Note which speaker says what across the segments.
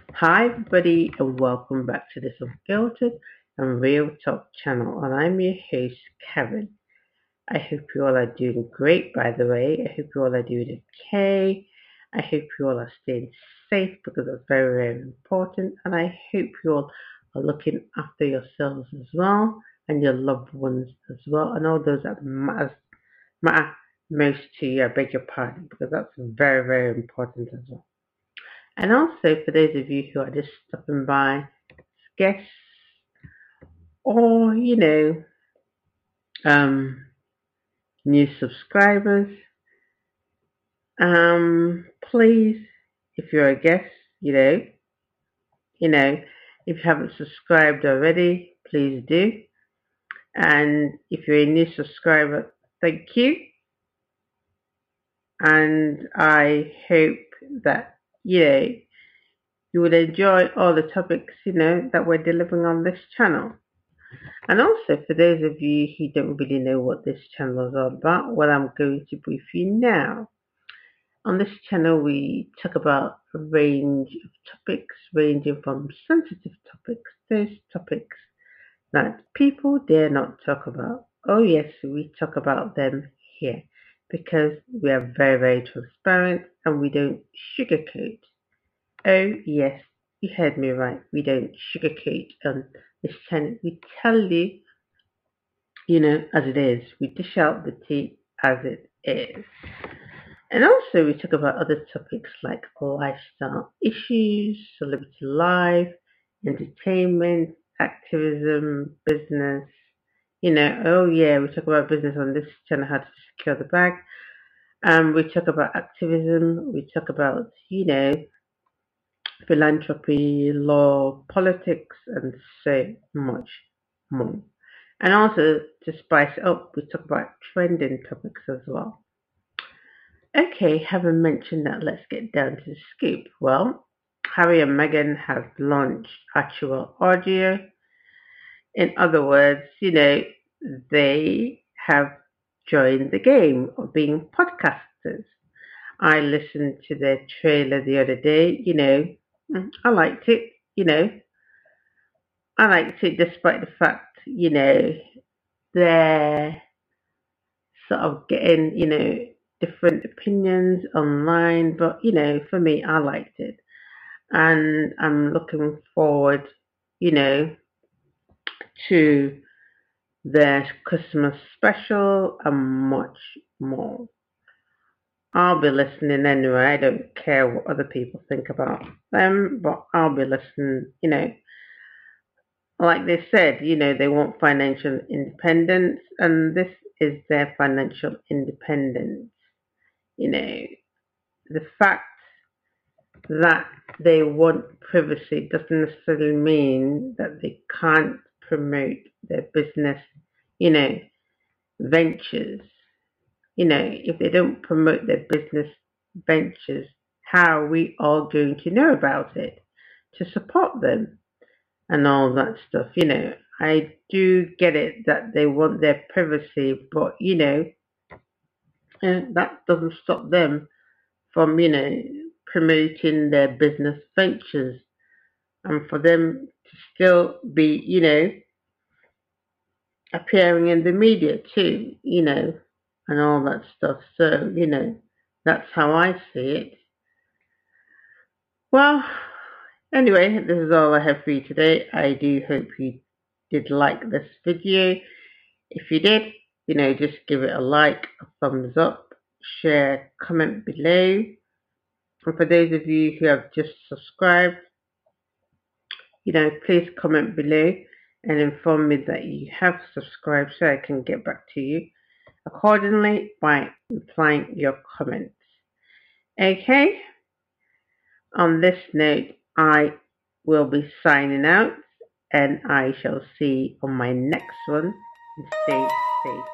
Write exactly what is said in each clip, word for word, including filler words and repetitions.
Speaker 1: Hi, everybody, and welcome back to this Unfiltered and Real Talk channel. And I'm your host, Kevin. I hope you all are doing great, by the way. I hope you all are doing okay. I hope you all are staying safe because that's very, very important. And I hope you all are looking after yourselves as well and your loved ones as well, and all those that matters, matter most to you. I beg your pardon because that's very, very important as well. And also for those of you who are just stopping by, guests, or you know, um, new subscribers, um, please, if you're a guest, you know, you know, if you haven't subscribed already, please do. And if you're a new subscriber, thank you. And I hope that you know you would enjoy all the topics you know that we're delivering on this channel. And also, for those of you who don't really know what this channel is all about, well, I'm going to brief you now. On this channel, we talk about a range of topics, ranging from sensitive topics, those topics that people dare not talk about. Oh, yes, we talk about them here because we are very, very transparent and we don't sugarcoat. Oh, yes, you heard me right. We don't sugarcoat on this channel. We tell you you know, as it is. We dish out the tea as it is. And also, we talk about other topics like lifestyle issues, celebrity life, entertainment, activism, business. You know, oh yeah, we talk about business on this channel, how to secure the bag. Um, we talk about activism. We talk about, you know, philanthropy, law, politics, and so much more. And also, to spice it up, we talk about trending topics as well. Okay, having mentioned that, let's get down to the scoop. Well, Harry and Meghan have launched actual audio. In other words, you know, they have joined the game of being podcasters. I listened to their trailer the other day, you know, I liked it, you know, I liked it despite the fact, you know, they're sort of getting, you know, different opinions online, but you know, for me, I liked it, and I'm looking forward, you know, to their Christmas special and much more. I'll be listening anyway. I don't care what other people think about them, but I'll be listening, you know. Like they said, you know, they want financial independence, and this is their financial independence. You know, the fact that they want privacy doesn't necessarily mean that they can't promote their business, you know, ventures. You know, if they don't promote their business ventures, how are we all going to know about it to support them and all that stuff? You know, I do get it that they want their privacy, but you know, uh, that doesn't stop them from, you know, promoting their business ventures and for them to still be, you know, appearing in the media too, you know, and all that stuff. So, you know, that's how I see it. Well, anyway, this is all I have for you today. I do hope you did like this video. If you did, you know, just give it a like, a thumbs up, share, comment below. And for those of you who have just subscribed, you know, please comment below and inform me that you have subscribed so I can get back to you accordingly by replying your comments. Okay? On this note, I will be signing out and I shall see you on my next one. And stay safe.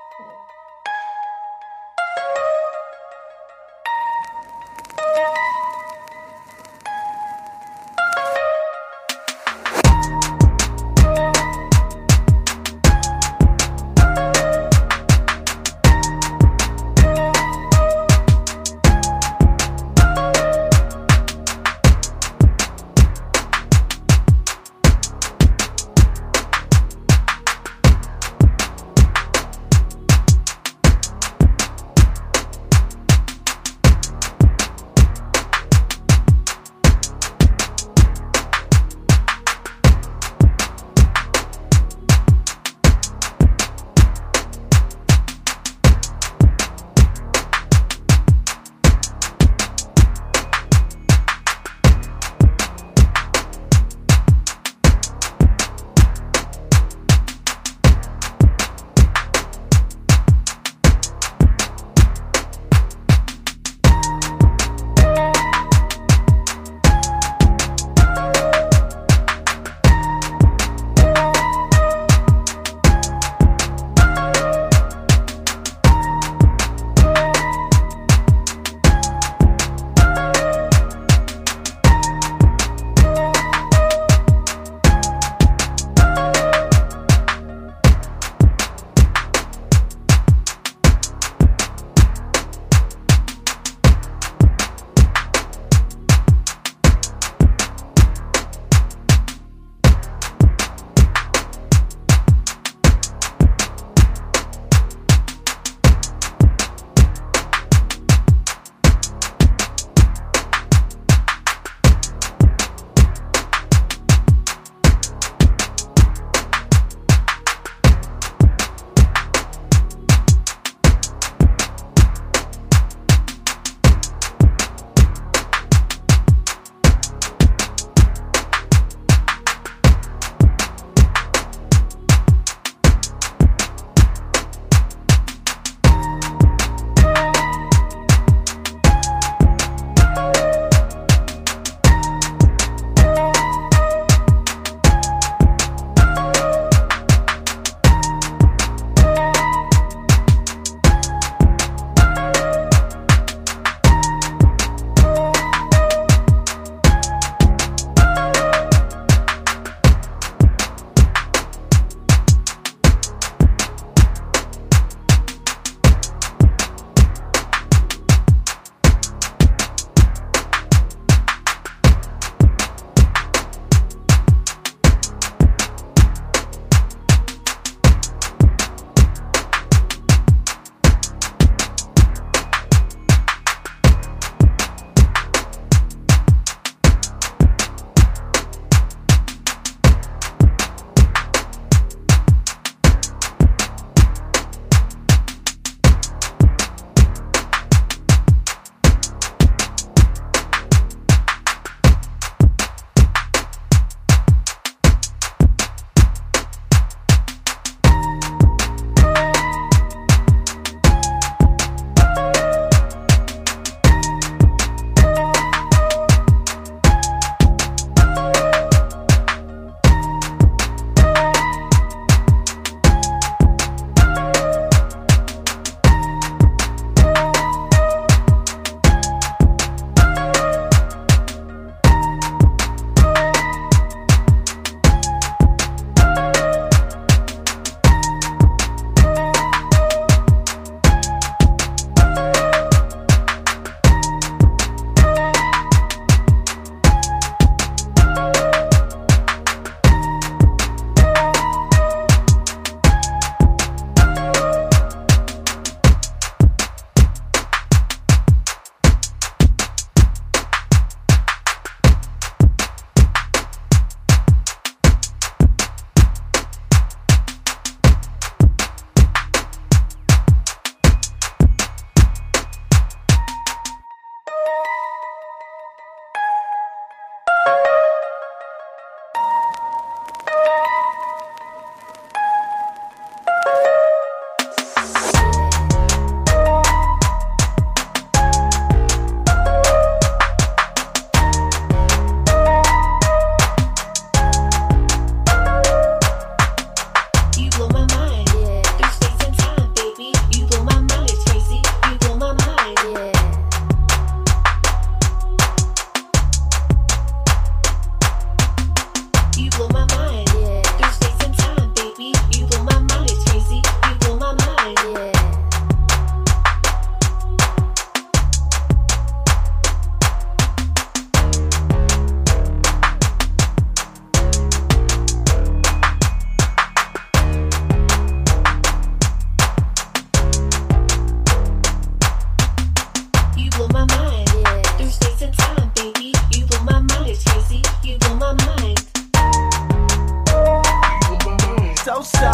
Speaker 2: You blow my mind. Yeah. Through space and time, baby. You blow my mind. It's crazy. You blow my mind. Yeah. You blow my mind. Yeah. Through space and time, baby. You blow my mind. It's crazy. You blow my mind.
Speaker 3: So so.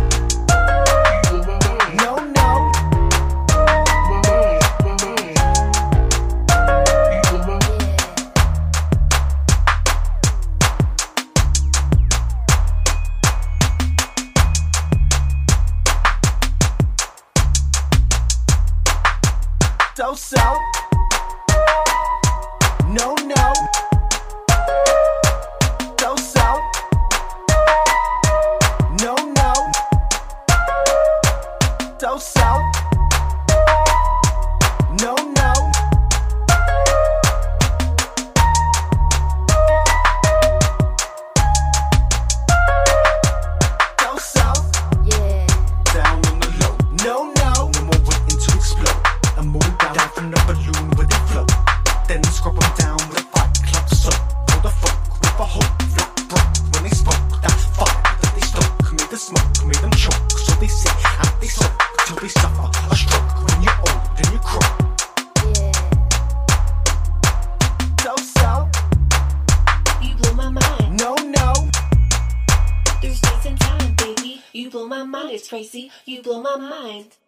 Speaker 3: No no. So so. No no. So so. No no. So so. No no. So so.
Speaker 2: Yeah.
Speaker 3: Down on the low. No no. No more waiting to explode. I'm moving down, down from the balloon where they float. Then scrub them down with a fight club soap. For the folk with a hope, flat broke when they spoke. That fire that they stoke made the smoke, made them choke. So they sit and they soak till they suffer a stroke. When you're old and you croak.
Speaker 2: Yeah.
Speaker 3: So so.
Speaker 2: You blow my mind.
Speaker 3: No no.
Speaker 2: Through space and time, baby. You blow my mind. It's crazy. You blow my mind.